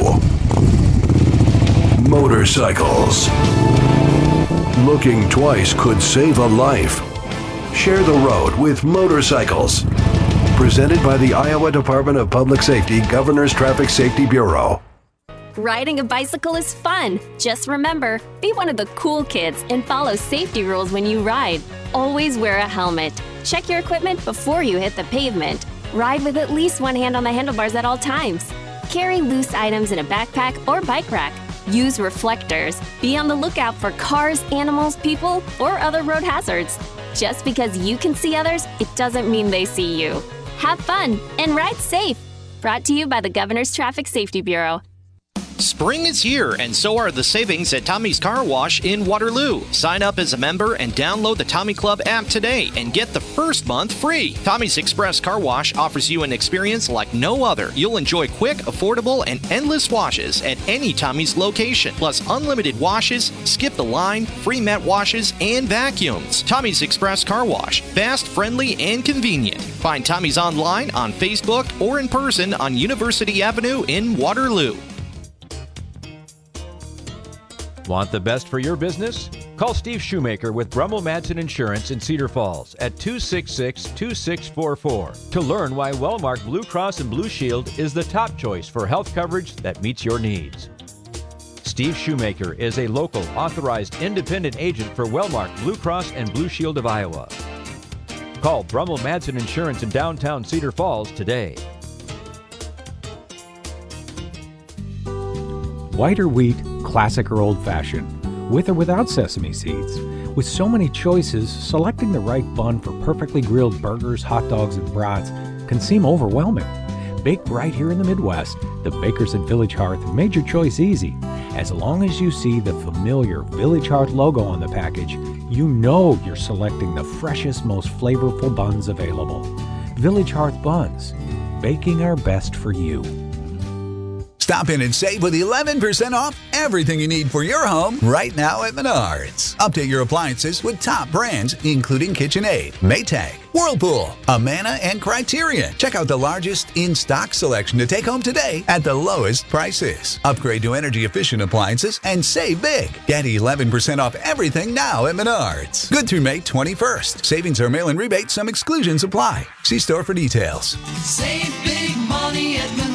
Motorcycles. Looking twice could save a life. Share the road with motorcycles. Presented by the Iowa Department of Public Safety, Governor's Traffic Safety Bureau. Riding a bicycle is fun. Just remember, be one of the cool kids and follow safety rules when you ride. Always wear a helmet. Check your equipment before you hit the pavement. Ride with at least one hand on the handlebars at all times. Carry loose items in a backpack or bike rack. Use reflectors. Be on the lookout for cars, animals, people, or other road hazards. Just because you can see others, it doesn't mean they see you. Have fun and ride safe. Brought to you by the Governor's Traffic Safety Bureau. Spring is here, and so are the savings at Tommy's Car Wash in Waterloo. Sign up as a member and download the Tommy Club app today and get the first month free. Tommy's Express Car Wash offers you an experience like no other. You'll enjoy quick, affordable, and endless washes at any Tommy's location, plus unlimited washes, skip the line, free mat washes, and vacuums. Tommy's Express Car Wash. Fast, friendly, and convenient. Find Tommy's online, on Facebook, or in person on University Avenue in Waterloo. Want the best for your business? Call Steve Shoemaker with Brummel Madsen Insurance in Cedar Falls at two six six, two six four four to learn why Wellmark Blue Cross and Blue Shield is the top choice for health coverage that meets your needs. Steve Shoemaker is a local, authorized, independent agent for Wellmark Blue Cross and Blue Shield of Iowa. Call Brummel Madsen Insurance in downtown Cedar Falls today. White or wheat, classic or old-fashioned, with or without sesame seeds. With so many choices, selecting the right bun for perfectly grilled burgers, hot dogs, and brats can seem overwhelming. Baked right here in the Midwest, the Bakers at Village Hearth made your choice easy. As long as you see the familiar Village Hearth logo on the package, you know you're selecting the freshest, most flavorful buns available. Village Hearth Buns, baking our best for you. Stop in and save with eleven percent off everything you need for your home right now at Menards. Update your appliances with top brands including KitchenAid, Maytag, Whirlpool, Amana, and Criterion. Check out the largest in-stock selection to take home today at the lowest prices. Upgrade to energy-efficient appliances and save big. Get eleven percent off everything now at Menards. Good through May twenty-first. Savings are mail-in rebate. Some exclusions apply. See store for details. Save big money at Menards.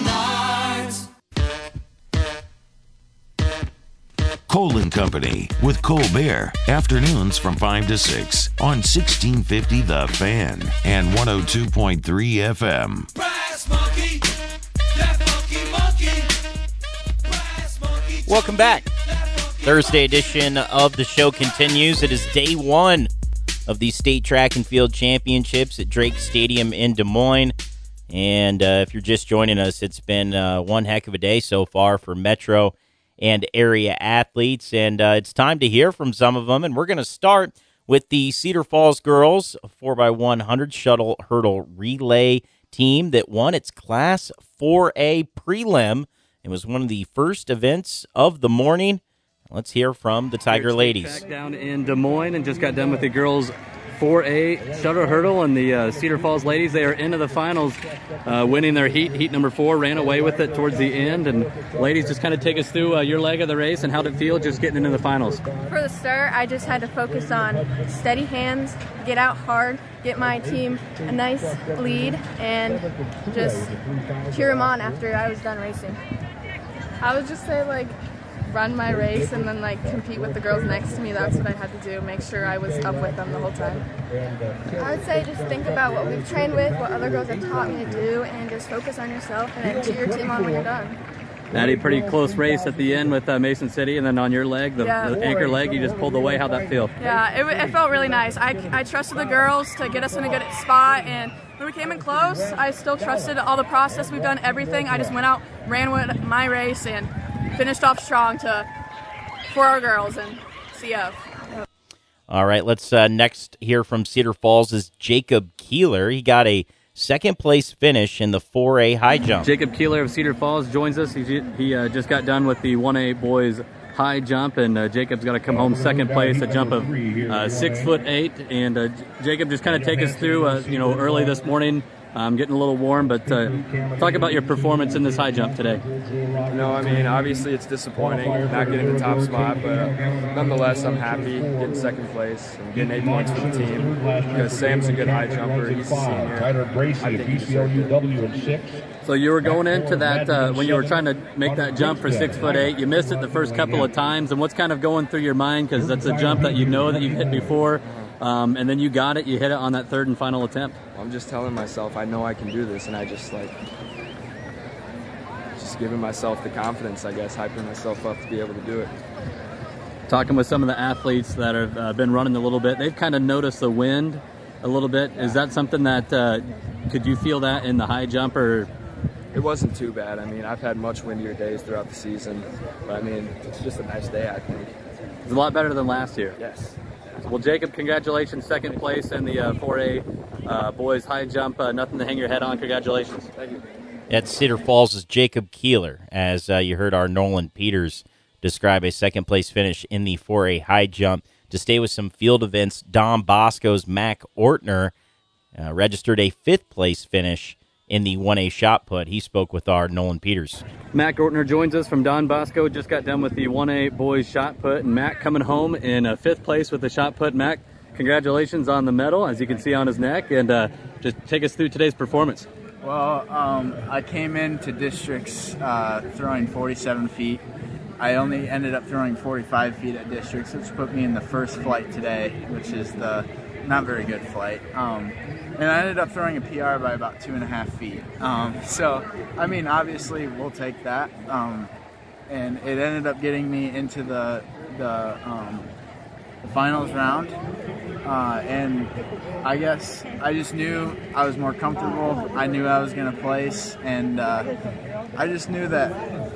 Cole and Company with Colbert. Afternoons from five to six on sixteen fifty The Fan and one oh two point three F M. Brass monkey, that funky monkey. Brass monkey. Welcome back. Thursday edition of the show continues. It is day one of the State Track and Field Championships at Drake Stadium in Des Moines. And uh, if you're just joining us, it's been uh, one heck of a day so far for Metro and area athletes, and uh, it's time to hear from some of them, and we're going to start with the Cedar Falls girls four by one hundred shuttle hurdle relay team that won its Class four A prelim. It was one of the first events of the morning. Let's hear from the Tiger ladies. Back down in Des Moines and just got done with the girls four A shuttle hurdle, and the uh, Cedar Falls ladies, they are into the finals, uh, winning their heat. Heat number four, ran away with it towards the end. And ladies, just kind of take us through uh, your leg of the race and how did it feel just getting into the finals? For the start, I just had to focus on steady hands, get out hard, get my team a nice lead, and just cheer them on after I was done racing. I would just say, like, run my race and then like compete with the girls next to me. That's what I had to do, make sure I was up with them the whole time. I would say just think about what we've trained with, what other girls have taught me to do, and just focus on yourself and then cheer your team on when you're done. Maddie, pretty close race at the end with uh, Mason City, and then on your leg, the, yeah. the anchor leg, you just pulled away. How'd that feel? Yeah, it, it felt really nice. I, I trusted the girls to get us in a good spot, and when we came in close, I still trusted all the process. We've done everything. I just went out, ran with my race, and finished off strong to for our girls and C F. All right, let's uh, next hear from Cedar Falls is Jacob Keeler. He got a second place finish in the four A high jump. Jacob Keeler of Cedar Falls joins us. He, he uh, just got done with the one A boys high jump, and uh, Jacob's got to come home second place, a jump of uh, six foot eight. And uh, Jacob, just kind of take us through, uh, you know, early this morning. I'm getting a little warm, but uh, talk about your performance in this high jump today. No, I mean, obviously it's disappointing not getting the top spot, but uh, nonetheless, I'm happy getting second place and getting eight points for the team because Sam's a good high jumper. He's a senior. I think he deserved it. So you were going into that uh, when you were trying to make that jump for six foot eight. You missed it the first couple of times, and what's kind of going through your mind because that's a jump that you know that you've hit before. Um, and then you got it, you hit it on that third and final attempt. I'm just telling myself I know I can do this, and I just like just giving myself the confidence, I guess, hyping myself up to be able to do it. Talking with some of the athletes that have uh, been running a little bit, they've kind of noticed the wind a little bit. Is that something that, uh, could you feel that in the high jump? Or? It wasn't too bad. I mean, I've had much windier days throughout the season, but I mean, it's just a nice day, I think. It's a lot better than last year. Yes. Well, Jacob, congratulations, second place in the uh, four A uh, boys high jump. Uh, nothing to hang your head on. Congratulations. Thank you. At Cedar Falls is Jacob Keeler, as uh, you heard our Nolan Peters describe a second place finish in the four A high jump. To stay with some field events, Don Bosco's Mac Ortner uh, registered a fifth place finish in the one A shot put. He spoke with our Nolan Peters. Mac Ortner joins us from Don Bosco. Just got done with the one A boys shot put, and Mac coming home in uh, fifth place with the shot put. Mac, congratulations on the medal, as you can see on his neck, and uh, just take us through today's performance. Well, um, I came into districts uh, throwing forty-seven feet. I only ended up throwing forty-five feet at districts, which put me in the first flight today, which is the not very good flight. Um, And I ended up throwing a P R by about two and a half feet. Um, so, I mean, obviously we'll take that. Um, and it ended up getting me into the the, um, the finals round. Uh, and I guess I just knew I was more comfortable. I knew I was going to place. And uh, I just knew that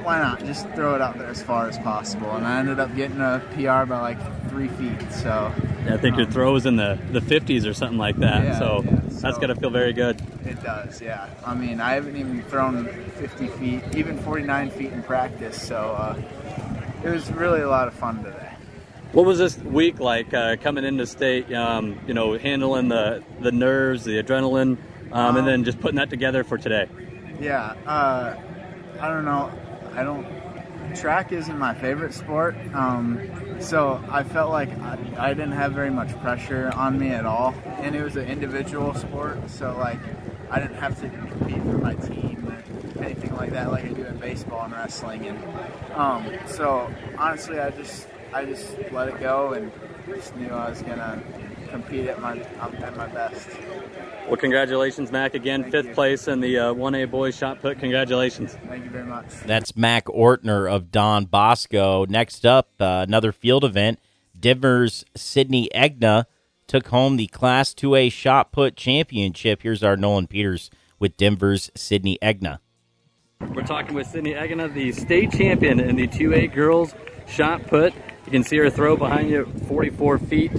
why not? Just throw it out there as far as possible. And I ended up getting a P R by like three feet. So yeah, I think um, your throw was in the, the fifties or something like that. Yeah, so yeah. that's So got to feel very good. It does, yeah. I mean, I haven't even thrown fifty feet, even forty-nine feet in practice. So uh, it was really a lot of fun today. What was this week like uh, coming into state, um, you know, handling the, the nerves, the adrenaline, um, um, and then just putting that together for today? Yeah, uh, I don't know. I don't, track isn't my favorite sport. Um, so I felt like I, I didn't have very much pressure on me at all. And it was an individual sport. So like I didn't have to compete for my team or anything like that like I do in baseball and wrestling. And um, so honestly, I just, I just let it go and just knew I was gonna compete at my at my best. Well, congratulations, Mac, again, Thank fifth you. place in the uh, one A boys shot put. Congratulations. Thank you very much. That's Mac Ortner of Don Bosco. Next up, uh, another field event. Denver's Sydney Egna took home the Class two A shot put championship. Here's our Nolan Peters with Denver's Sydney Egna. We're talking with Sydney Egna, the state champion in the two A girls shot put. You can see her throw behind you, forty-four feet.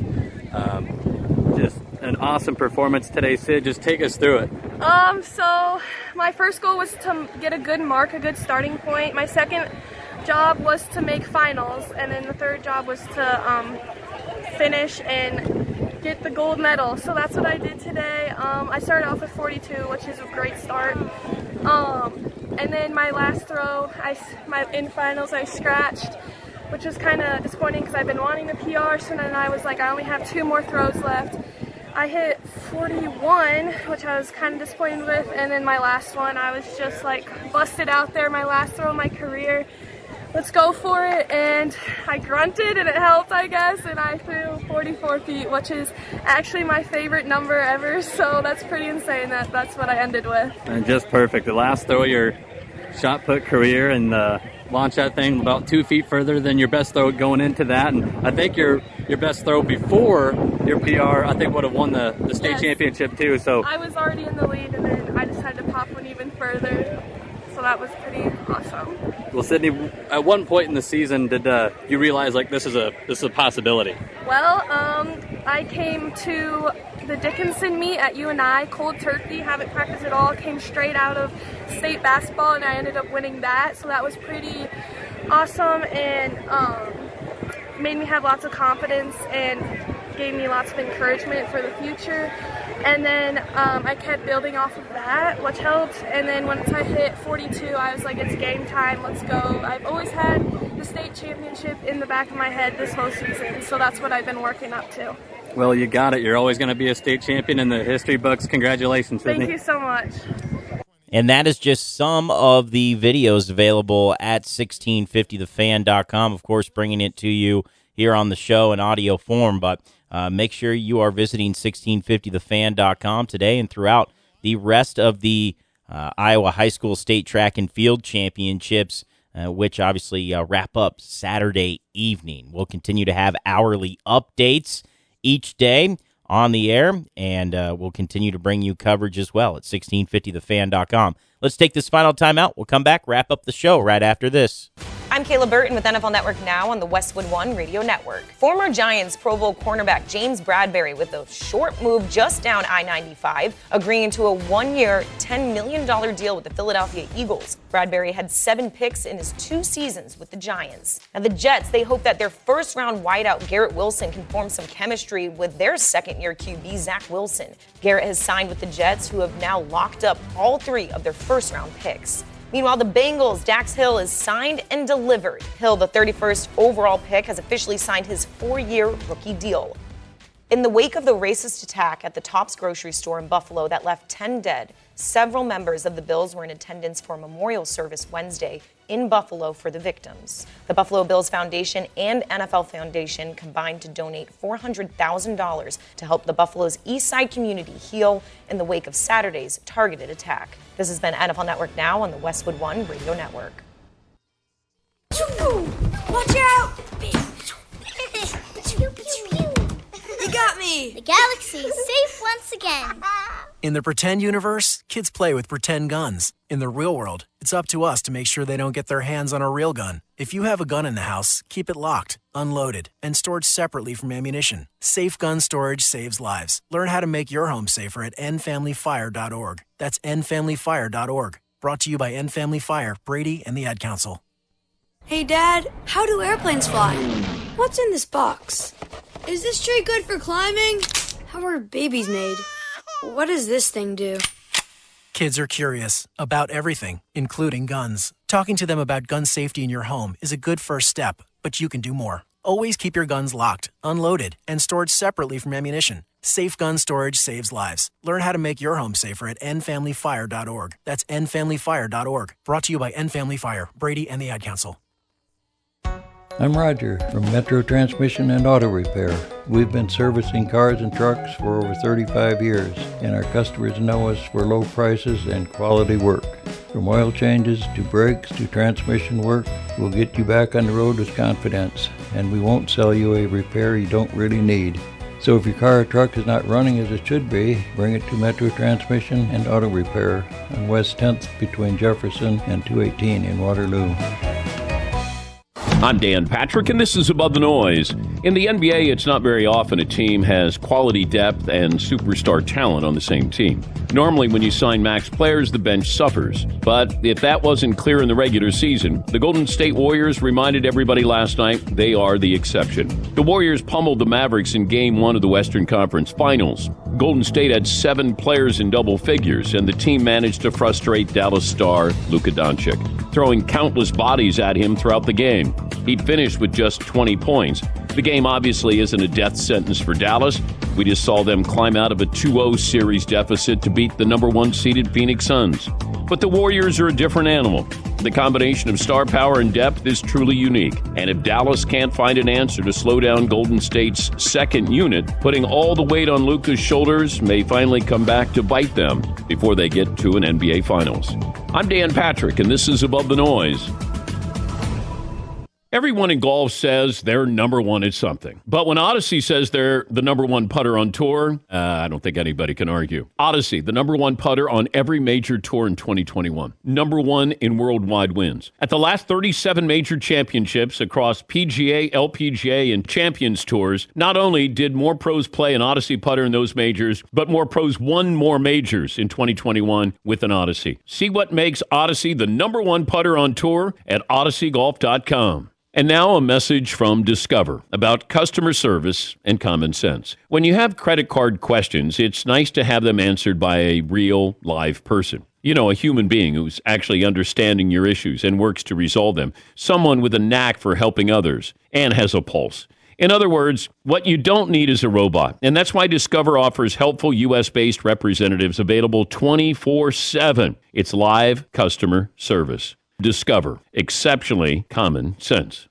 Um, just an awesome performance today, Sid. Just take us through it. Um, so my first goal was to get a good mark, a good starting point. My second job was to make finals, and then the third job was to um, finish and get the gold medal. So that's what I did today. Um, I started off with forty-two, which is a great start. Um, and then my last throw, I, my in finals, I scratched, which was kind of disappointing because I've been wanting the P R. So then I was like, I only have two more throws left. I hit forty-one, which I was kind of disappointed with, and then my last one, I was just like busted out there, my last throw of my career. Let's go for it, and I grunted and it helped, I guess, and I threw forty-four feet, which is actually my favorite number ever, so that's pretty insane that that's what I ended with. And just perfect. The last throw of your shot put career, and uh, launch that thing about two feet further than your best throw going into that, and I think your your best throw before your P R, I think would have won the, the state yes. championship too. So I was already in the lead, and then I just had to pop one even further. So that was pretty awesome. Well, Sydney, at one point in the season, did uh, you realize like this is a this is a possibility? Well, um, I came to the Dickinson meet at U N I, cold turkey, haven't practiced at all, came straight out of state basketball, and I ended up winning that. So that was pretty awesome, and um, made me have lots of confidence and gave me lots of encouragement for the future. And then um, I kept building off of that, which helped. And then once I hit forty-two, I was like, it's game time, let's go. I've always had the state championship in the back of my head this whole season, so that's what I've been working up to. Well, you got it. You're always going to be a state champion in the history books. Congratulations, Sydney. Thank you so much. And that is just some of the videos available at sixteen fifty the fan dot com. Of course, bringing it to you here on the show in audio form, but uh, make sure you are visiting sixteen fifty the fan dot com today and throughout the rest of the uh, Iowa High School State Track and Field Championships, uh, which obviously uh, wrap up Saturday evening. We'll continue to have hourly updates each day on the air, and uh, we'll continue to bring you coverage as well at sixteen fifty the fan dot com. Let's take this final time out. We'll come back, wrap up the show right after this. I'm Kayla Burton with N F L Network Now on the Westwood One Radio Network. Former Giants Pro Bowl cornerback James Bradberry with a short move just down I ninety-five, agreeing to a one-year, ten million dollars deal with the Philadelphia Eagles. Bradberry had seven picks in his two seasons with the Giants. Now the Jets, they hope that their first-round wideout Garrett Wilson can form some chemistry with their second-year Q B Zach Wilson. Garrett has signed with the Jets, who have now locked up all three of their first-round picks. Meanwhile, the Bengals, Dax Hill is signed and delivered. Hill, the thirty-first overall pick, has officially signed his four-year rookie deal. In the wake of the racist attack at the Tops grocery store in Buffalo that left ten dead, several members of the Bills were in attendance for a memorial service Wednesday in Buffalo for the victims. The Buffalo Bills Foundation and N F L Foundation combined to donate four hundred thousand dollars to help the Buffalo's East Side community heal in the wake of Saturday's targeted attack. This has been N F L Network Now on the Westwood One Radio Network. Watch out! You got me! The galaxy is safe once again. In the pretend universe, kids play with pretend guns. In the real world, it's up to us to make sure they don't get their hands on a real gun. If you have a gun in the house, keep it locked, unloaded, and stored separately from ammunition. Safe gun storage saves lives. Learn how to make your home safer at end family fire dot org. That's end family fire dot org. Brought to you by End Family Fire, Brady, and the Ad Council. Hey, Dad, how do airplanes fly? What's in this box? Is this tree good for climbing? How are babies made? What does this thing do? Kids are curious about everything, including guns. Talking to them about gun safety in your home is a good first step, but you can do more. Always keep your guns locked, unloaded, and stored separately from ammunition. Safe gun storage saves lives. Learn how to make your home safer at end family fire dot org. That's end family fire dot org. Brought to you by End Family Fire, Brady, and the Ad Council. I'm Roger from Metro Transmission and Auto Repair. We've been servicing cars and trucks for over thirty-five years, and our customers know us for low prices and quality work. From oil changes to brakes to transmission work, we'll get you back on the road with confidence, and we won't sell you a repair you don't really need. So if your car or truck is not running as it should be, bring it to Metro Transmission and Auto Repair on West tenth between Jefferson and two eighteen in Waterloo. I'm Dan Patrick, and this is Above the Noise. In the N B A, it's not very often a team has quality depth and superstar talent on the same team. Normally, when you sign max players, the bench suffers. But if that wasn't clear in the regular season, the Golden State Warriors reminded everybody last night they are the exception. The Warriors pummeled the Mavericks in Game one of the Western Conference Finals. Golden State had seven players in double figures, and the team managed to frustrate Dallas star Luka Doncic, throwing countless bodies at him throughout the game. He'd finished with just twenty points. The game obviously isn't a death sentence for Dallas. We just saw them climb out of a two oh series deficit to beat the number one seeded Phoenix Suns. But the Warriors are a different animal. The combination of star power and depth is truly unique. And if Dallas can't find an answer to slow down Golden State's second unit, putting all the weight on Luka's shoulders may finally come back to bite them before they get to an N B A Finals. I'm Dan Patrick, and this is Above the Noise. Everyone in golf says they're number one at something. But when Odyssey says they're the number one putter on tour, uh, I don't think anybody can argue. Odyssey, the number one putter on every major tour in twenty twenty-one. Number one in worldwide wins. At the last thirty-seven major championships across P G A, L P G A, and Champions Tours, not only did more pros play an Odyssey putter in those majors, but more pros won more majors in twenty twenty-one with an Odyssey. See what makes Odyssey the number one putter on tour at odyssey golf dot com. And now a message from Discover about customer service and common sense. When you have credit card questions, it's nice to have them answered by a real, live person. You know, a human being who's actually understanding your issues and works to resolve them. Someone with a knack for helping others and has a pulse. In other words, what you don't need is a robot. And that's why Discover offers helpful U S-based representatives available twenty-four seven. It's live customer service. Discover. Exceptionally common sense.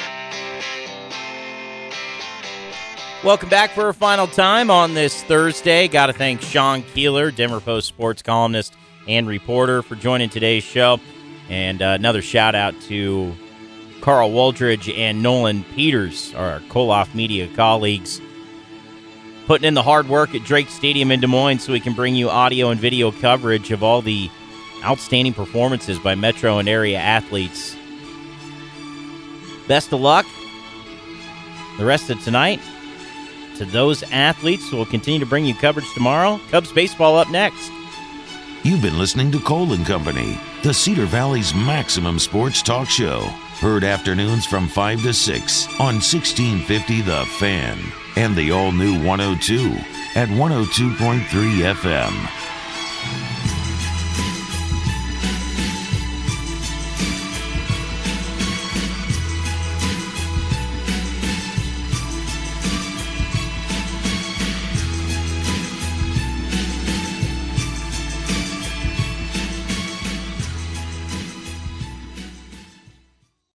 Welcome back for a final time on this Thursday. Got to thank Sean Keeler, Denver Post sports columnist and reporter, for joining today's show. And uh, another shout out to Carl Waldridge and Nolan Peters, our Koloff Media colleagues, putting in the hard work at Drake Stadium in Des Moines so we can bring you audio and video coverage of all the outstanding performances by Metro and area athletes. Best of luck the rest of tonight to those athletes. We'll continue to bring you coverage tomorrow. Cubs baseball up next. You've been listening to Cole and Company, the Cedar Valley's maximum sports talk show. Heard afternoons from five to six on sixteen fifty The Fan and the all-new one oh two at one oh two point three F M.